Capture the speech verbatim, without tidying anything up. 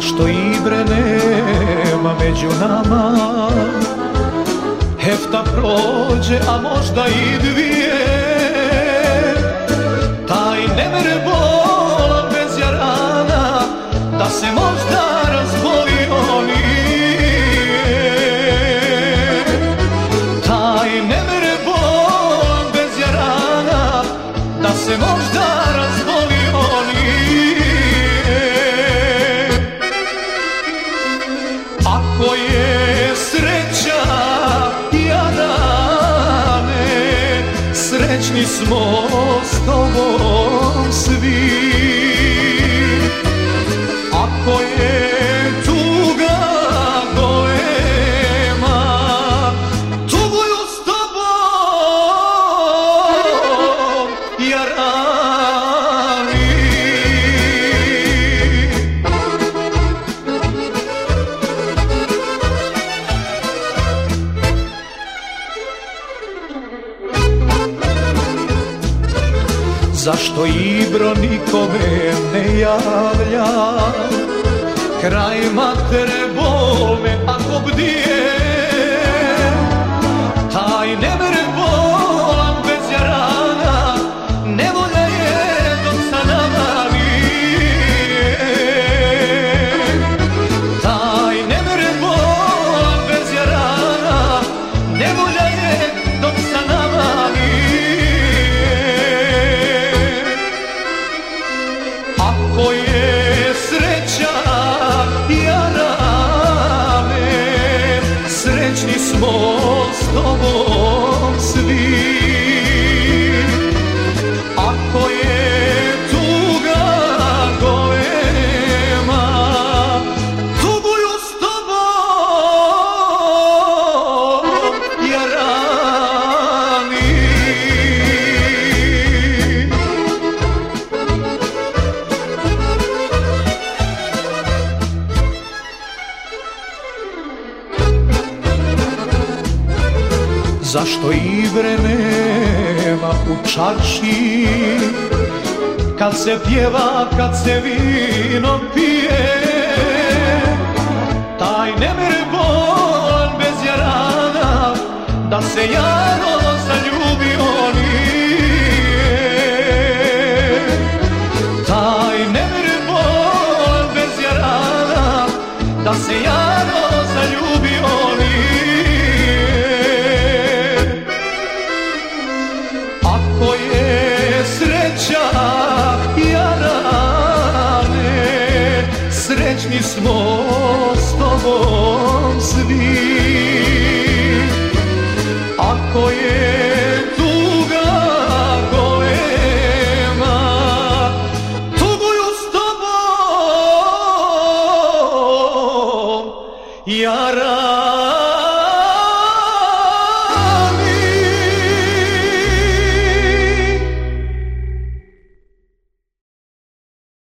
Zašto Ibre nema među nama? Hefta prođe, a možda i dvije. Taj nemer bolan bez jarana, da se možda razbolio nije. Taj nemer bolan bez jarana, da se možda razbolio nije. Ako je sreća jarane, srećni smo s tobom svi. Ako je tuga golema, tuguju s tobom jarani. Zašto Ibro nikome ne javlja? Kraj matere bolne ako bdije. Taj nemer bolan bez jarana, nevolja je dok sa nama nije. Taj nemer bolan bez jarana, nevolja je dok sa nama nije. Ako je sreća jarane, srećni smo s tobom svi. Ako je tuga golema, tuguju s tobom jarani. Zašto Ibre nema u čarši? Kad se pjeva, kad se vino pije. Taj nemer bolan bez jarana, da se jaro zaljubio nije. Taj nemer bolan bez jarana, da se jaro zaljubio nije. Ako je sreća jarane, srećni smo s tobom svi. Ako je tuga golema, tuguju s tobom jarani.